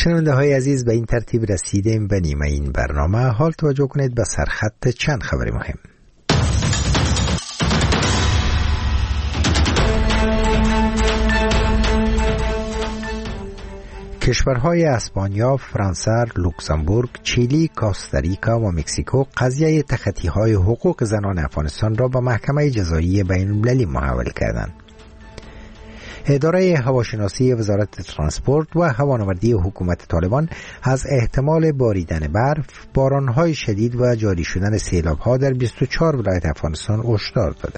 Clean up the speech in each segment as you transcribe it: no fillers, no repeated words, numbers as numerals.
شنونده های عزیز، به این ترتیب رسیدیم به نیمه این برنامه. حال توجه کنید به سرخط چند خبر مهم. کشورهای اسپانیا، فرانسه، لوکزامبورگ، چیلی، کوستاریکا و مکزیکو قضیه تخطی‌های حقوق زنان افغانستان را به محکمه جزایی بین‌المللی محول کردند. اداره هواشناسی وزارت ترانسپورت و هوانوردی حکومت طالبان از احتمال باریدن برف، بارانهای شدید و جاری شدن سیلاب‌ها در 24 ولایت افغانستان هشدار داده.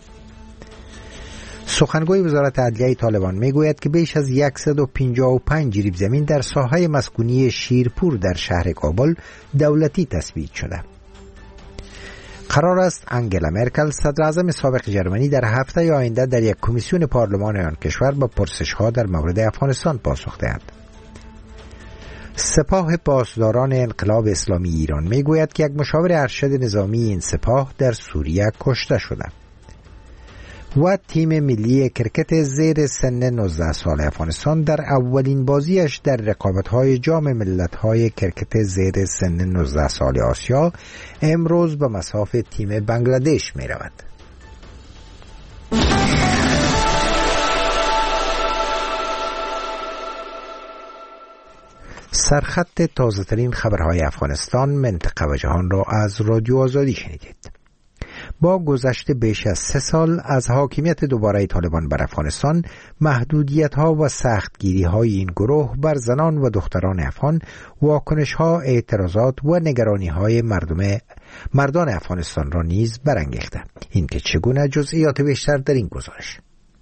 سخنگوی وزارت عدلیه طالبان میگوید که بیش از 155 جریب زمین در ساحه مسکونی شیرپور در شهر کابل دولتی تثبیت شده. قرار است انگلا مرکل، صدر اعظم سابق جرمنی، در هفته آینده در یک کمیسیون پارلمان آن کشور به پرسش‌ها در مورد افغانستان پاسخ دهد. سپاه پاسداران انقلاب اسلامی ایران میگوید که یک مشاور ارشد نظامی این سپاه در سوریه کشته شده. و تیم ملی کرکت زیر سن 19 سال افغانستان در اولین بازیش در رقابت‌های جام ملت‌های کرکت زیر سن 19 سال آسیا امروز به مصاف تیم بنگلادش می‌رود. سرخط تازه‌ترین خبرهای افغانستان، منطقه و جهان را از رادیو آزادی شنیدید. با گذشت بیش از 3 سال از حاکمیت دوباره طالبان بر افغانستان، محدودیت‌ها و سختگیری‌های این گروه بر زنان و دختران افغان، واکنش‌ها، اعتراضات و نگرانی‌های مردان افغانستان را نیز برانگیخته. این که چگونه، جزئیات بیشتر در این گزارش.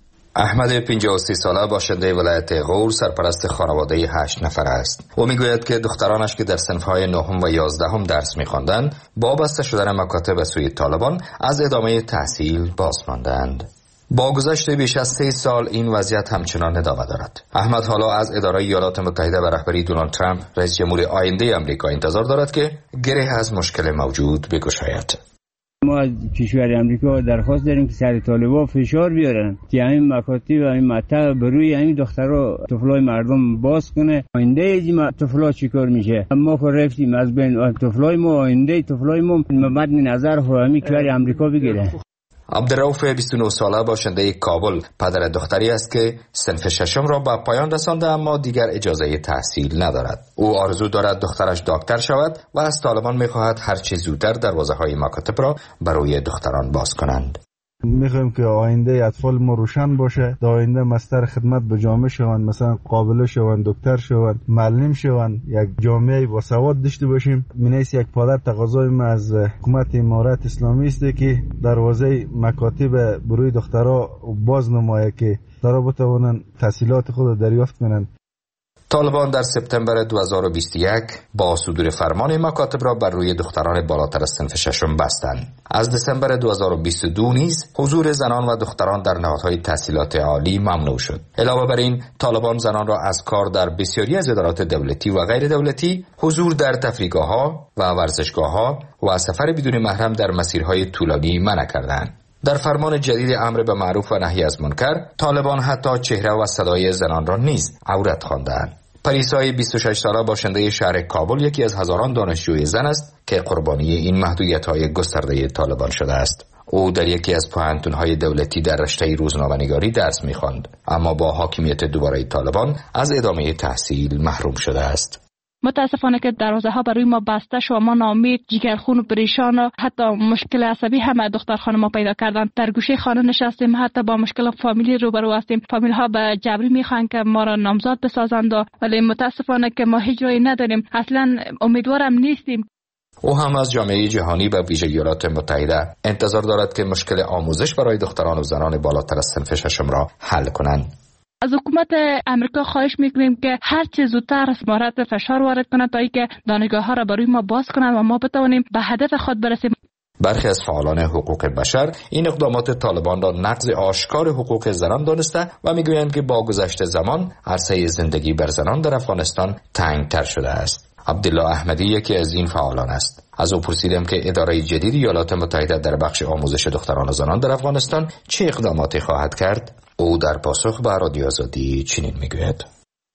احمد 53 ساله باشنده ولایت غور سرپرست خانواده 8 نفر است. او میگوید که دخترانش که در صنف‌های 9 و 11 درس می‌خواندند، با بسته شدن مکاتب به سوی طالبان از ادامه تحصیل باز ماندند. با گذشت بیش از 3 سال این وضعیت همچنان ادامه دارد. احمد حالا از اداره ایالات متحده و رهبری دونالد ترامپ، رئیس جمهور آینده آمریکا، انتظار دارد که گره از مشکل موجود بگشاید. ما از کشور امریکا درخواست داریم که سر طالبان فشار بیارن که همین مکاتب و همین مطب بروی همین دخترها طفلای مردم باز کنه. آینده این طفلا چیکار میشه؟ ما که رفتیم از بین طفلای ما، آینده طفلای ما مد نظر همین کشور امریکا بگیره. عبدالرؤوف 29 ساله باشنده کابل پدر دختری است که صنف 6 را به پایان رسانده، اما دیگر اجازه تحصیل ندارد. او آرزو دارد دخترش دکتر شود و از طالبان می‌خواهد هر چه زودتر دروازه‌های مکاتب را برای دختران باز کنند. میخوایم که آینده اطفال ما روشن باشه، در آینده مستر خدمت به جامعه شوند، مثلا قابله شوند، دکتر شوند، معلم شوند، یک جامعه با سواد داشته باشیم. منیس یک پادر تقاضای ما از حکومت امارات اسلامی است که دروازه مکاتب بروی دخترها باز نمایه که دخترها بتوانند تحصیلات خود دریافت کنند. طالبان در سپتامبر 2021 با صدور فرمان مکاتب را بر روی دختران بالاتر از صنف 6 بستند. از دسامبر 2022 نیز حضور زنان و دختران در نهادهای تحصیلات عالی ممنوع شد. علاوه بر این، طالبان زنان را از کار در بسیاری از ادارات دولتی و غیر دولتی، حضور در تفریحگاه‌ها و ورزشگاه‌ها و سفر بدون محرم در مسیرهای طولانی منع کردند. در فرمان جدید امر به معروف و نهی از منکر، طالبان حتی چهره و صدای زنان را نیز عورت خواندند. پریسای 26 ساله باشنده شهر کابل یکی از هزاران دانشجوی زن است که قربانی این محدودیت‌های گسترده طالبان شده است. او در یکی از پوهنتون‌های دولتی در رشته روزنامه‌نگاری درس می‌خواند، اما با حاکمیت دوباره طالبان از ادامه تحصیل محروم شده است. متاسفانه که دروازه ها برای ما بسته شد و ما ناامید، جگرخون و پریشان و حتی مشکل عصبی هم دختر خانم ما پیدا کردن. در گوشه خانه نشستیم، حتی با مشکل فامیلی روبرو هستیم. فامیل ها به جبری میخوان که ما را نامزاد بسازند، ولی متاسفانه که ما هیچ راهی نداریم. اصلا امیدوارم نیستیم. او هم از جامعه جهانی و ویژه ایالات متحده انتظار دارد که مشکل آموزش برای دختران و زنان بالاتر از صنف 6 را حل کنند. از حکومت امریکا خواهش میکنیم که هر چه زودتر مورد فشار وارد کند تا اینکه دانشگاه ها را برای ما باز کنند و ما بتوانیم به هدف خود برسیم. برخی از فعالان حقوق بشر این اقدامات طالبان را نقض آشکار حقوق زنان دانسته و میگویند که با گذشت زمان عرصه زندگی بر زنان در افغانستان تنگتر شده است. عبدالله احمدی یکی از این فعالان است. از او پرسیدم که اداره جدید ایالات متحده در بخش آموزش دختران و زنان در افغانستان چه اقداماتی خواهد کرد. او در پاسخ به رادیو آزادی چنین میگوید: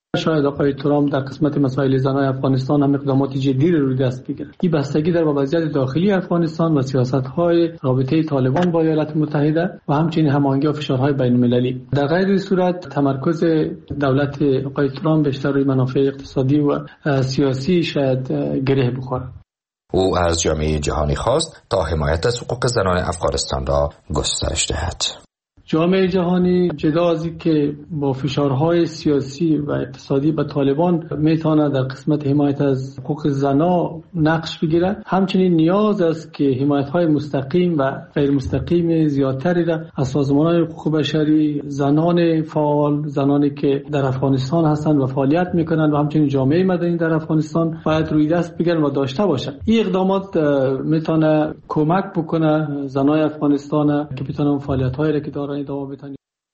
شاید آقای ترامپ در قسمت مسائل زنان افغانستان هم اقدامات جدی روی دست بگیرد. این بستگی در وضعیت داخلی افغانستان و سیاست‌های رابطه طالبان با ایالات متحده و همچنین هماهنگی و فشارهای بین‌المللی. در غیر این صورت تمرکز دولت آقای ترامپ بیشتر روی منافع اقتصادی و سیاسی شاید گره بخوره. او از جامعه جهانی خواست تا حمایت از حقوق زنان افغانستان را گسترش دهد. جامعه جهانی جدا از اینکه با فشارهای سیاسی و اقتصادی به طالبان میتونه در قسمت حمایت از حقوق زنان نقش بگیرد، همچنین نیاز است که حمایت‌های مستقیم و غیر مستقیم زیادتری را از سازمان‌های حقوق بشری، زنان فعال، زنانی که در افغانستان هستند و فعالیت میکنند و همچنین جامعه مدنی در افغانستان باید روی دست بگیرن و داشته باشند. این اقدامات میتونه کمک بکنه زنان افغانستان که بتونن فعالیت‌هایی را که دارن ادامه بدن.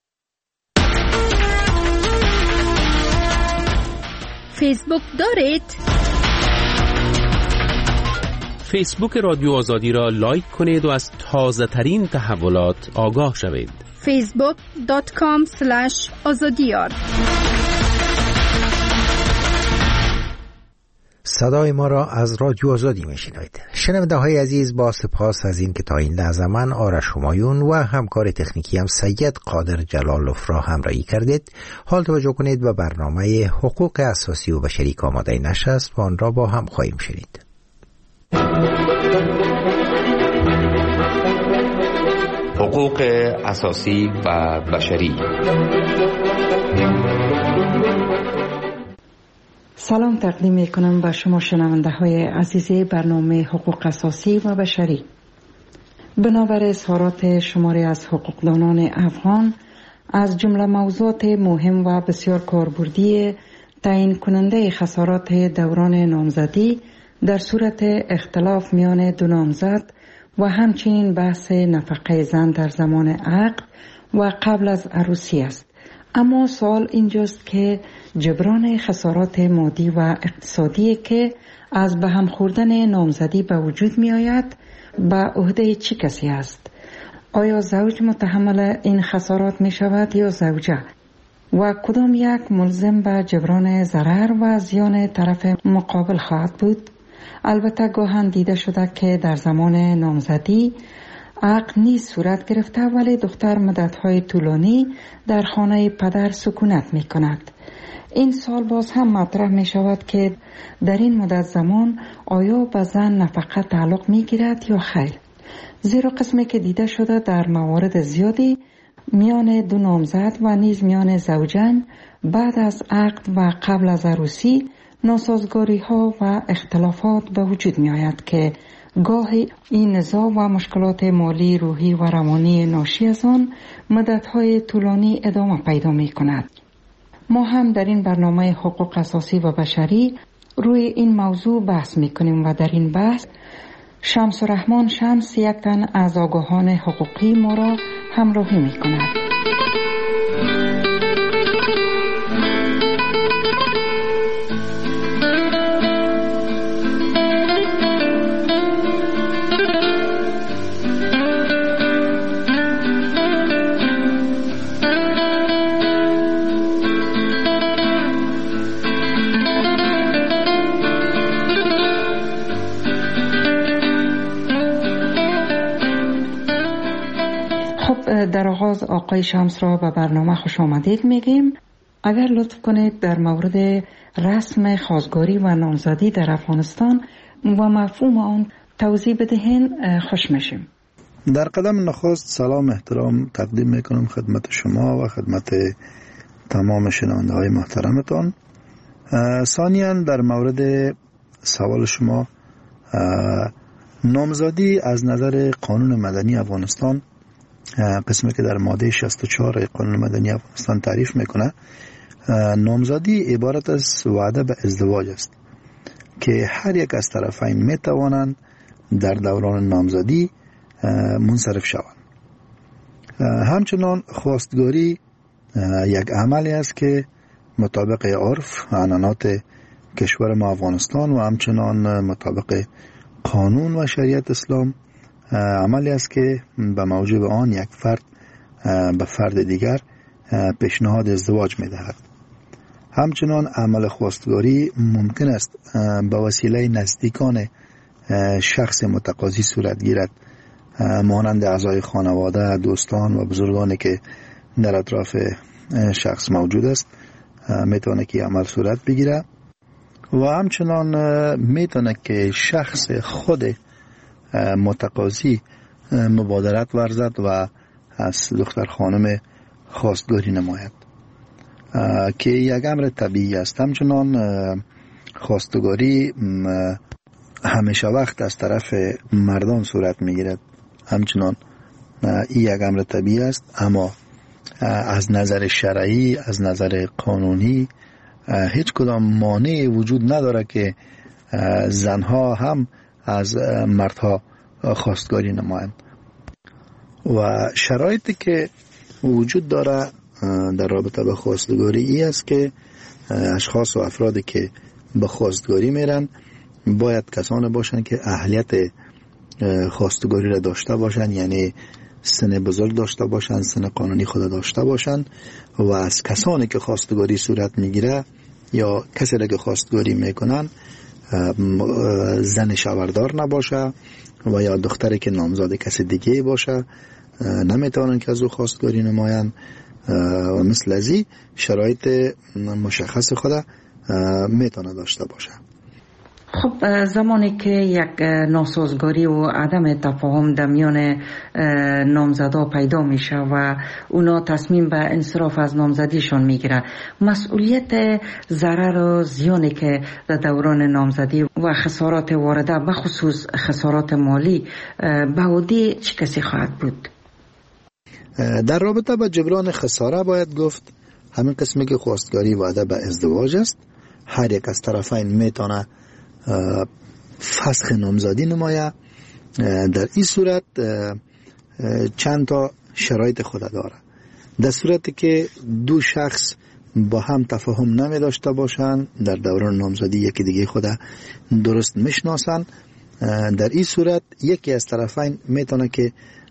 فیسبوک دارید؟ فیسبوک رادیو آزادی را لایک کنید و از تازه ترین تحولات آگاه شوید. facebook.com/azadiyar. صدای ما را از رادیو آزادی میشنوید. شنونده های عزیز، با سپاس از این که تا این لحظه من آرش همایون و همکار تکنیکی هم سید قادر جلالوف را همراهی کردید. حال توجه کنید و برنامه حقوق اساسی و بشری که آماده نشست و آن را با هم خواهیم شنید. حقوق اساسی و بشری. سلام تقدیم میکنم به شما شنونده های عزیز برنامه حقوق اساسی و بشری. بنابر اظهارات شماری از حقوقدانان افغان، از جمله موضوعات مهم و بسیار کاربردی تعیین کننده خسارات دوران نامزدی در صورت اختلاف میان دو نامزد و همچنین بحث نفقه زن در زمان عقد و قبل از عروسی است. اما سوال اینجاست که جبران خسارات مادی و اقتصادی که از به هم خوردن نامزدی به وجود می آید به عهده چه کسی است؟ آیا زوج متحمل این خسارات می شود یا زوجه؟ و کدام یک ملزم به جبران ضرر و زیان طرف مقابل خواهد بود؟ البته گاهن دیده شده که در زمان نامزدی عقد نیز صورت گرفته ولی دختر مدت‌های طولانی در خانه پدر سکونت می کند. این سال باز هم مطرح می شود که در این مدت زمان آیا به زن نفقه تعلق می گیرد یا خیر؟ زیرا قسمی که دیده شده در موارد زیادی میان دو نامزد و نیز میان زوجین بعد از عقد و قبل از عروسی ناسازگاری ها و اختلافات به وجود می آید که گاهی این نزاع و مشکلات مالی، روحی و روانی ناشی از آن مدت‌های طولانی ادامه پیدا می کند. ما هم در این برنامه حقوق اساسی و بشری روی این موضوع بحث می کنیم و در این بحث شمس رحمان شمس یک تن از آگاهان حقوقی ما را همراهی می کند. در آغاز آقای شمس را به برنامه خوش آمدید میگیم. اگر لطف کنید در مورد رسم خواستگاری و نامزدی در افغانستان و مفهوم آن توضیح بدهین خوش میشیم. در قدم نخست سلام احترام تقدیم میکنم خدمت شما و خدمت تمام شنونده های محترمتان. ثانیاً در مورد سوال شما، نامزدی از نظر قانون مدنی افغانستان، قسمی که در ماده 64 قانون مدنی افغانستان تعریف میکنه، نامزدی عبارت از وعده به ازدواج است که هر یک از طرفین میتوانند در دوران نامزدی منصرف شوند. همچنان خواستگاری یک عملی است که مطابق عرف و عنعنات کشور ما افغانستان و همچنان مطابق قانون و شریعت اسلام عملی است که به موجب آن یک فرد به فرد دیگر پیشنهاد ازدواج می دهد. همچنان عمل خواستگاری ممکن است به وسیله نزدیکان شخص متقاضی صورت گیرد، مانند اعضای خانواده، دوستان و بزرگانی که در اطراف شخص موجود است میتونه که عمل صورت بگیره. و همچنان میتونه که شخص خود متقاضی مبادرت ورزد و از دختر خانم خواستگاری نماید که یک امر طبیعی است. همچنان خواستگاری همیشه وقت از طرف مردان صورت میگیرد، همچنان این یک امر طبیعی است، اما از نظر شرعی، از نظر قانونی هیچ کدام مانعی وجود نداره که زنها هم از مردها خواستگاری نمایند. و شرایطی که وجود داره در رابطه با خواستگاری ای است که اشخاص و افرادی که به خواستگاری میرن باید کسانی باشن که اهلیت خواستگاری را داشته باشن، یعنی سن بزرگ داشته باشن، سن قانونی خود داشته باشن و از کسانی که خواستگاری صورت میگیره یا کسی را که خواستگاری میکنن زن شوهردار نباشه و یا دختری که نامزاد کسی دیگه باشه، نمیتونن که از او خواستگاری نمایند و مثل ازی شرایط مشخص خود میتونه داشته باشه. خب زمانی که یک ناسازگاری و عدم تفاهم در میان نامزدا پیدا میشه و اونا تصمیم به انصراف از نامزدیشون میگیره، مسئولیت ضرر و زیانی که در دوران نامزدی و خسارات وارده به خصوص خسارات مالی به عهده چه کسی خواهد بود؟ در رابطه با جبران خساره باید گفت همین قسمی که خواستگاری وعده به ازدواج است، هر یک از طرفین میتونه فسخ نامزدی نماید. در این صورت چند تا شرایط خود داره. در صورتی که دو شخص با هم تفاهم نمی داشته باشند، در دوران نامزدی یکی دیگه خود درست میشناسن، در این صورت یکی از طرفین میتونه که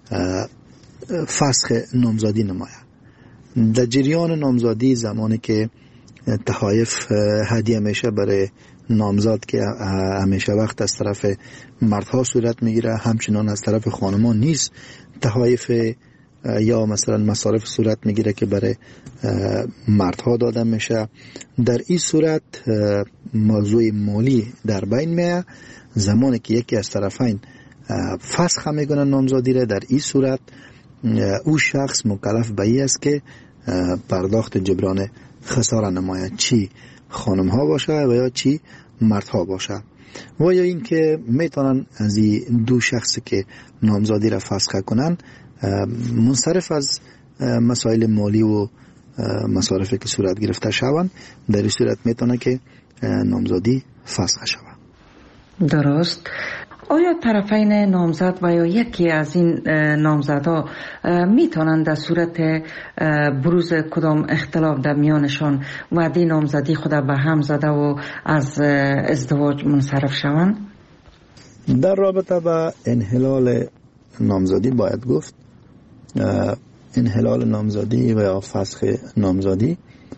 فسخ نامزدی نماید. در جریان نامزدی زمانی که تحایف هدیه میشه برای نامزاد که همیشه وقت از طرف مردها صورت میگیره، همچنان از طرف خانمان نیز تحایف یا مثلا مصارف صورت میگیره که برای مردها داده میشه. در این صورت موضوع مالی در بین میاد. زمانی که یکی از طرفین فسخ میکنه نامزادی را، در این صورت او شخص مکلف به این است که پرداخت جبران خساره نماید، چی خانم ها باشه و یا چی مردها باشه. و یا این که میتونن از این دو شخصی که نامزادی را فسخ کنن منصرف از مسائل مالی و مصارفی که صورت گرفته شوند، در این صورت میتونه که نامزادی فسخ شود. درست. آیا طرفین نامزد و یا یکی از این نامزدها میتونند در صورت بروز کدام اختلاف در میانشان وعده نامزدی خود به هم زده و از ازدواج منصرف شوند؟ در رابطه با انحلال نامزدی باید گفت انحلال نامزدی و یا فسخ نامزدی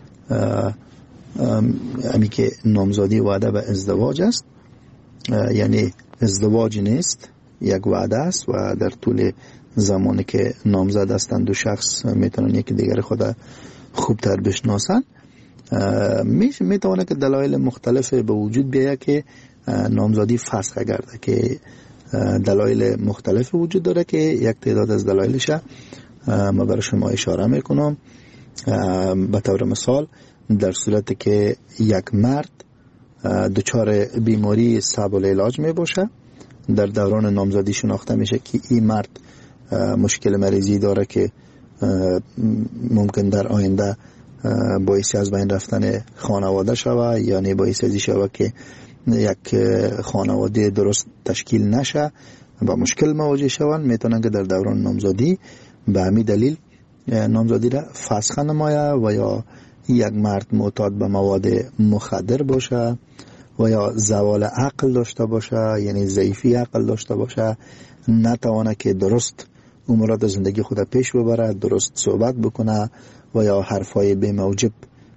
همی که نامزدی وعده به ازدواج است، یعنی ازدواج نیست، یک وعده است و در طول زمانی که نامزد هستند دو شخص میتونن یکی دیگر خود خوبتر بشناسن. میتونه که دلایل مختلف به وجود بیاید که نامزدی فسخ گرده، که دلایل مختلف وجود داره که یک تعداد از دلایلش ما برای شما اشاره میکنم. به طور مثال در صورتی که یک مرد دچار بیماری صعب العلاج می باشه، در دوران نامزدی شناخته میشه که این مرد مشکل مریضی داره که ممکن در آینده باعث از بین رفتن خانواده شوه، یعنی باعث ازی شوه که یک خانواده درست تشکیل نشه و مشکل مواجه شوند. میتونن که در دوران نامزدی به همین دلیل نامزدی را فسخ نماید و یا یک مرد معتاد به مواد مخدر باشه و یا زوال عقل داشته باشه، یعنی ضعیفی عقل داشته باشه، نتوانه که درست امورات زندگی خود پیش ببره، درست صحبت بکنه و یا حرفای بی موجب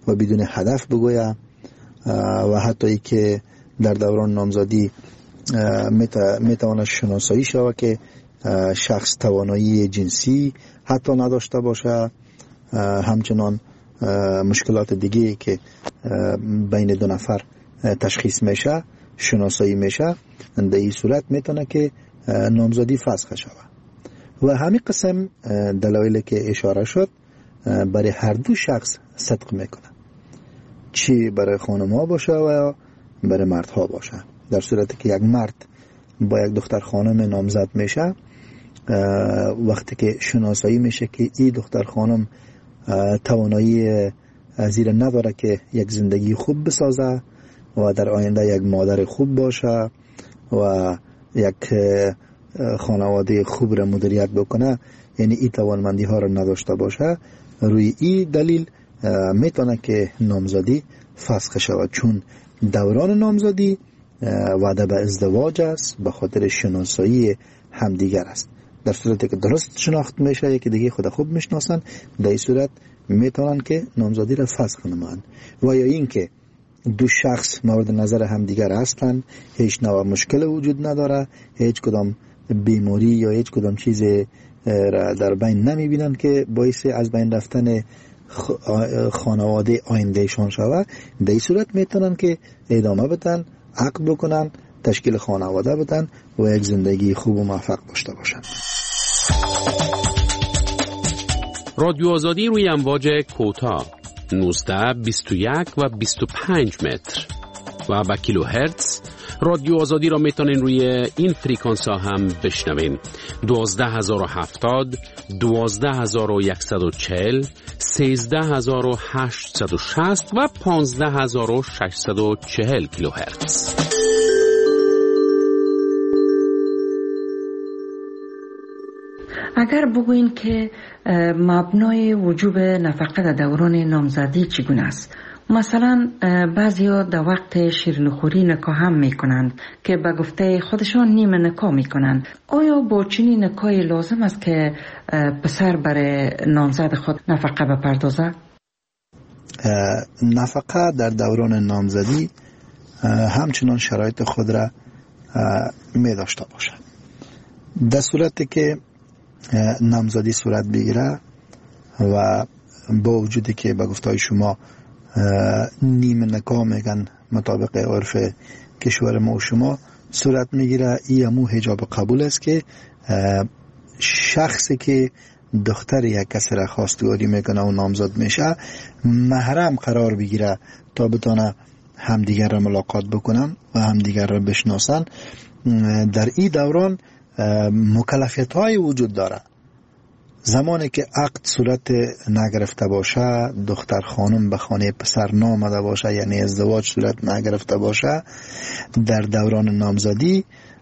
و بدون هدف بگوید و حتی ای که در دوران نامزدی میتواند شناسایی شود که شخص توانایی جنسی حتی نداشته باشه، همچنان مشکلات دیگه که بین دو نفر تشخیص میشه شناسایی میشه، در این صورت میتونه که نامزدی فسخ شود. و همین قسم دلایلی که اشاره شد برای هر دو شخص صدق میکنه، چی برای خانم‌ها باشه و برای مردها باشه. در صورتی که یک مرد با یک دختر خانم نامزد میشه، وقتی که شناسایی میشه که این دختر خانم توانایی زیر نداره که یک زندگی خوب بسازه و در آینده یک مادر خوب باشه و یک خانواده خوب را مدیریت بکنه، یعنی این توانمندی ها را نداشته باشه، روی این دلیل میتونه که نامزدی فسخ شود، چون دوران نامزدی وعده به ازدواج است، به خاطر شناسایی همدیگر است. در صورتی که درست شناخت میشه، یکی دیگه خود خوب میشناسن، در این صورت میتونن که نامزدی را فسخ نمایند. و یا این که دو شخص مورد نظر همدیگر هستند، هیچ نوع مشکل وجود نداره، هیچ کدام بیماری یا هیچ کدام چیز را در بین نمیبینن که باعث از بین رفتن خانواده آیندهشان شود، در این صورت میتونن که ادامه بدن، عقد بکنن، تشکیل خانواده بدن و یک زندگی خوب و موفق داشته باشن. رادیو آزادی روی امواج کوتاه 19، 21 و 25 متر و با کیلو هرتز. رادیو آزادی را میتونین روی این فریکانس ها هم بشنوین: 12070، 12140، 13860 و 15640 کیلو هرتز. اگر بگوین که مبنای وجوب نفقه در دوران نامزدی چگونه است؟ مثلا بعضیا در وقت شیرینیخوری نکاح هم میکنند که به گفته خودشان نیمه نکاح میکنند. آیا با چنین نکاحی لازم است که پسر برای نامزد خود نفقه بپردازه؟ نفقه در دوران نامزدی همچنان شرایط خود را می داشته باشد. در صورتی که نامزدی صورت بگیره و با وجودی که به گفتهای شما نیمه نکاح میگن مطابق عرف کشور ما و شما صورت میگیره، این همو حجاب قبول است که شخصی که دختر یک کسی را خواستگاری میکنه و نامزد میشه محرم قرار بگیره تا بتونه همدیگر را ملاقات بکنن و همدیگر را بشناسن. در این دوران مکلفیت های وجود داره. زمانی که عقد صورت نگرفته باشه، دختر خانم به خانه پسر نامده باشه، یعنی ازدواج صورت نگرفته باشه، در دوران نامزدی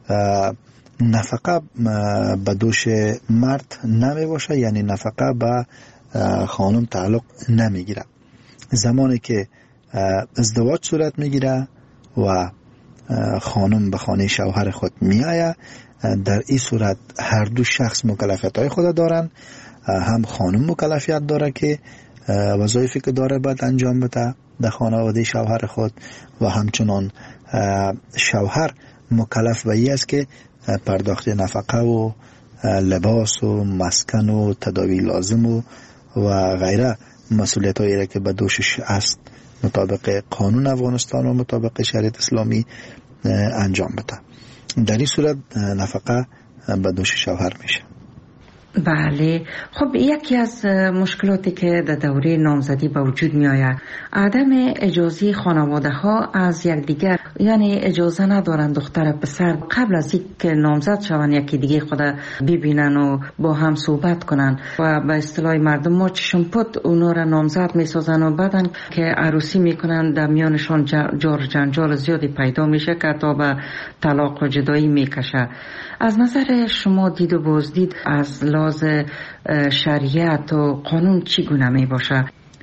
نفقه به دوش مرد نمی باشه، یعنی نفقه به خانم تعلق نمیگیره. زمانی که ازدواج صورت میگیره و خانم به خانه شوهر خود میآید، در این صورت هر دو شخص مکلفیت های خود دارن. هم خانم مکلفیت داره که وظایفی که داره باید انجام بده در خانواده شوهر خود، و همچنان شوهر مکلف به این است که پرداخت نفقه و لباس و مسکن و تداوی لازم و غیره مسئولیت هایی را که به دوشش است مطابق قانون افغانستان و مطابق شریعت اسلامی انجام بده. در این صورت نفقه به دوش شوهر میشه. بله. خب یکی از مشکلاتی که در دوره نامزدی به وجود می آید عدم اجازه خانواده ها از یکدیگر، یعنی اجازه ندارن دختر پسر قبل از اینکه نامزد شوند یکی دیگه خود ببینن و با هم صحبت کنن و به اصطلاح مردم ما چشم پد اونا را نامزد می سازن و بعدن که عروسی می کنن در میانشان جار جنجال زیادی پیدا میشه که تا به طلاق و جدایی می کشه. از نظر شما دید و بازدید از لحاظ شریعت و قانون چگونه می باشه؟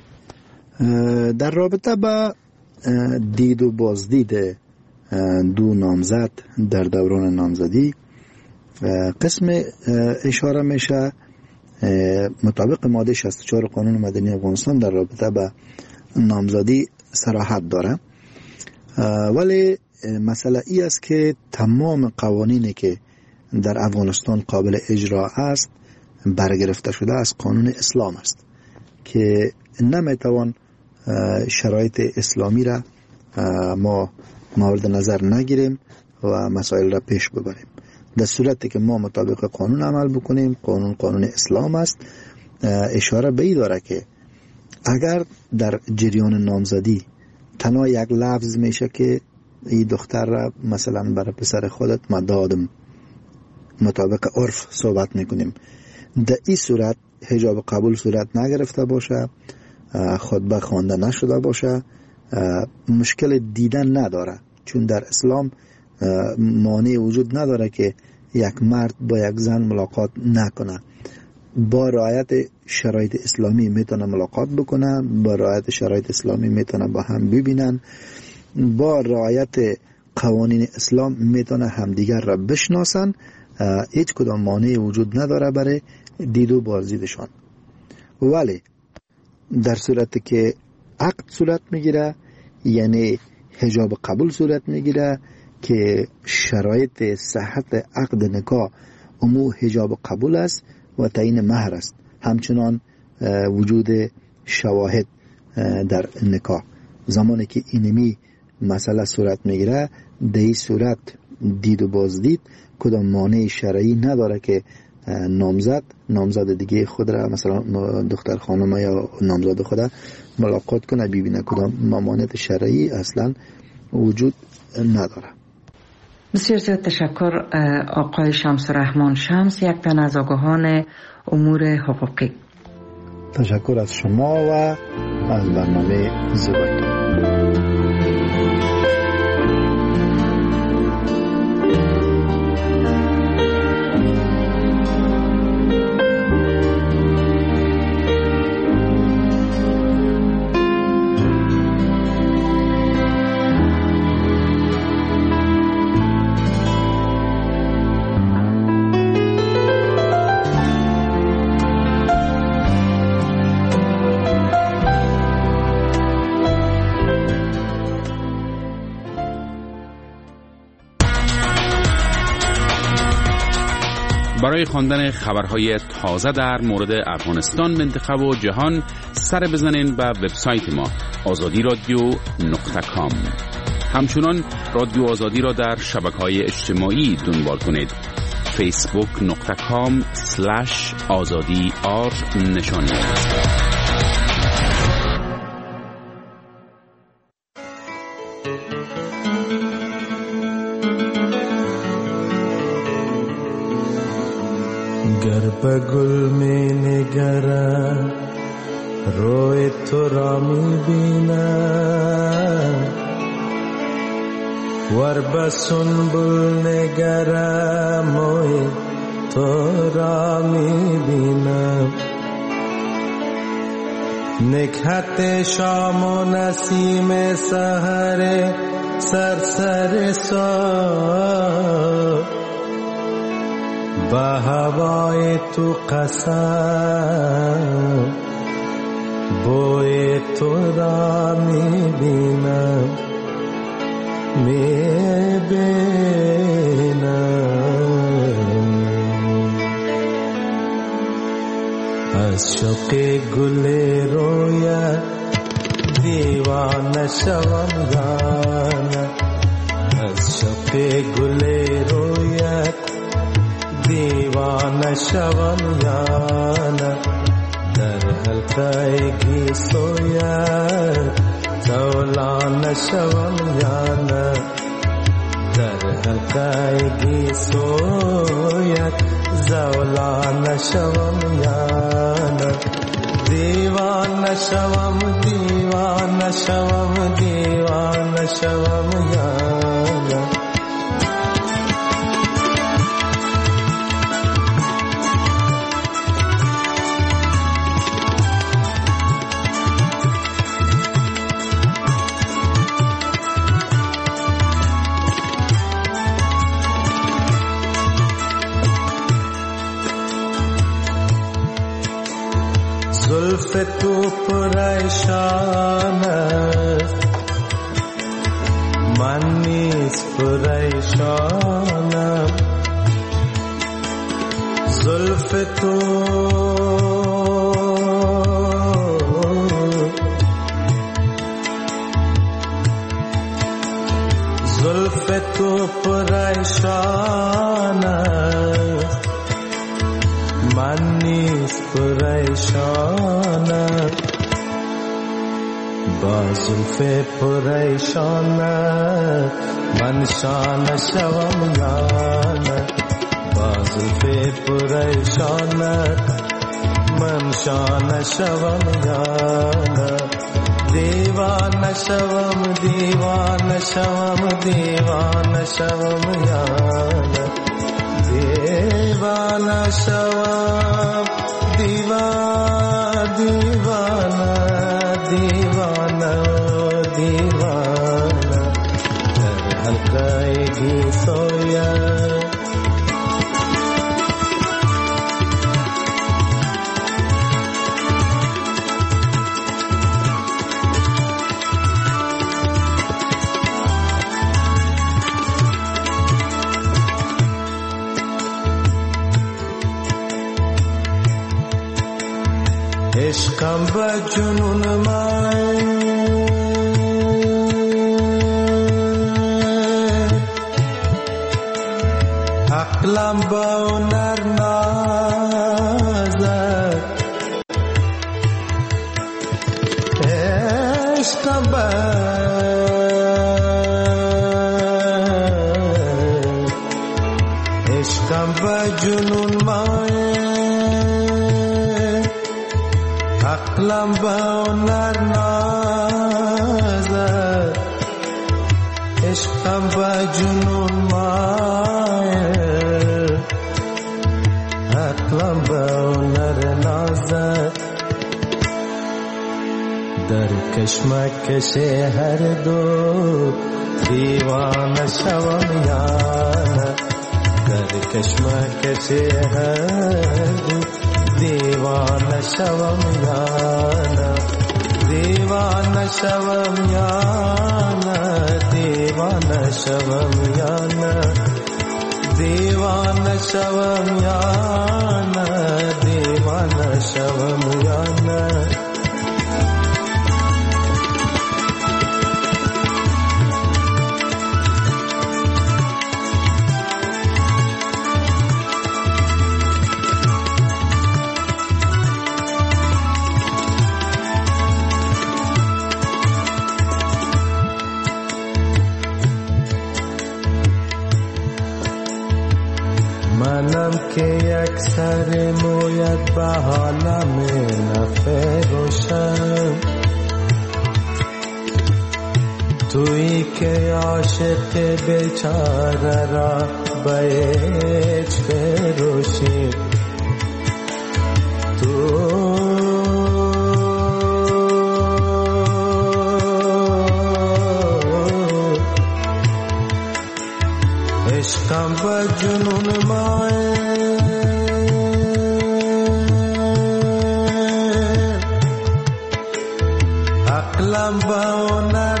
در رابطه با دید و بازدید دو نامزد در دوران نامزدی قسم اشاره میشه مطابق ماده 64 قانون مدنی افغانستان در رابطه با نامزدی صراحت داره. ولی مسئله ای است که تمام قوانینی که در افغانستان قابل اجرا است برگرفته شده از قانون اسلام است که نمیتوان شرایط اسلامی را ما مورد نظر نگیریم و مسائل را پیش ببریم. در صورتی که ما مطابق قانون عمل بکنیم، قانون اسلام است، اشاره به این داره که اگر در جریان نامزدی تنها یک لفظ میشه که این دختر را مثلا برای پسر خودت ما دادم، مطابق عرف صحبت میکنیم، در این صورت حجاب قبول صورت نگرفته باشه، خطبه خوانده نشده باشه، مشکل دیدن نداره، چون در اسلام مانع وجود نداره که یک مرد با یک زن ملاقات نکنه. با رعایت شرایط اسلامی میتونه ملاقات بکنه، با رعایت شرایط اسلامی میتونه با هم ببینن، با رعایت قوانین اسلام میتونه همدیگر را بشناسن. هیچ کدام مانع وجود نداره برای دید و بازدیدشان. ولی در صورتی که عقد صورت میگیره، یعنی حجاب قبول صورت میگیره که شرایط صحت عقد نکاح امو حجاب قبول است و تعیین مهر است، همچنان وجود شواهد در نکاح. زمانی که اینمی مسئله صورت میگیره، در این صورت دید و بازدید کدام مانع شرعی نداره که نامزد دیگه خود را، مثلا دختر خانم یا نامزد خود ملاقات کنه، ببینه. کدام مانع شرعی اصلا وجود نداره. بسیار زیاد تشکر آقای شمس رحمان شمس، یک تن از آگاهان امور حقوقی. تشکر از شما و از برنامه زیبایی. برای خواندن خبرهای تازه در مورد افغانستان، منطقه و جهان سر بزنین به وبسایت ما azadi.radio.com. همچنان رادیو آزادی را در شبکه‌های اجتماعی دنبال کنید. facebook.com/azadi_r نشانید. گر به گل می نگرم روی تو را می بینم، ور به سنبل نگرم موی تو را می بینم. نکهت شام و نسیم سحر سرسر سا، به هوای تو قسم بوی تو را می بینم، می بینم. از شوق گل رویت دیوانه شوم جانم، از شوق گل رویت دیوانه شوم جانم. در حلقه گیسویت زولانه شوم جانم، در حلقه گیسویت زولانه شوم جانم. دیوانه شوم دیوانه شوم دیوانه شوم جانم. زلف تو پریشان نیست پریشانم زلف تو زلف تو پریشان است من نیست پریشانم با زلف پریشانم من شانه شوم یا نه با زلف پریشانم من شانه شوم یا نه دیوانه شوم دیوانه شوم دیوانه شوم یا نه دیوانه شوم دیوانه دیوانه دیوانه در حلقه گیسویم عشقم به جنون من عقلم به هنر نازد عشقم به جنون من عقلم به هنر نازد عشقم به جنون مایل عقلم به هنر نازد در کشمکش هر دو دیوانه شوم یا نه در کشمکش هر دو دیوانه شوم یا نه دیوانه شوم یا نه دیوانه شوم یا نه دیوانه شوم یا نه دیوانه شوم یا نه منم که یک سر مویت به حالم نفروشم تویی که عاشق بیچاره را به هیچ فروشی تو عشقم به جنون مای عقلم به هنر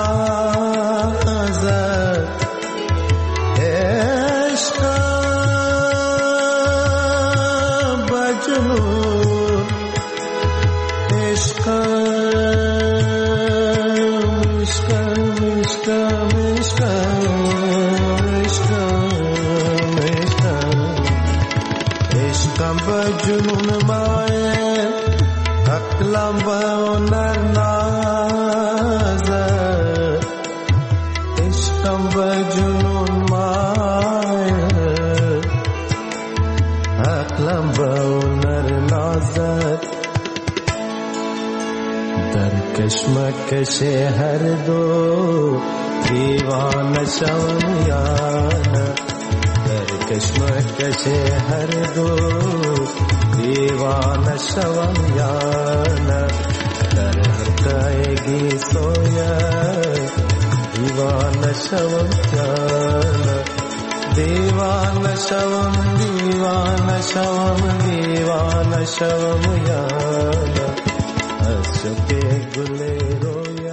نازد عشقم به جنون عشقم به جنون مایه عقلم به هنر نازد عشقم به جنون مایه عقلم به هنر نازد در کشمکش هر دو دیوانه شوم یا نه در کشمکش هر دو دیوانه شوم یا نه در حلقه گیسویم دیوانه شوم یا نه دیوانه شوم دیوانه شوم دیوانه شوم یا نه از شوق گل رو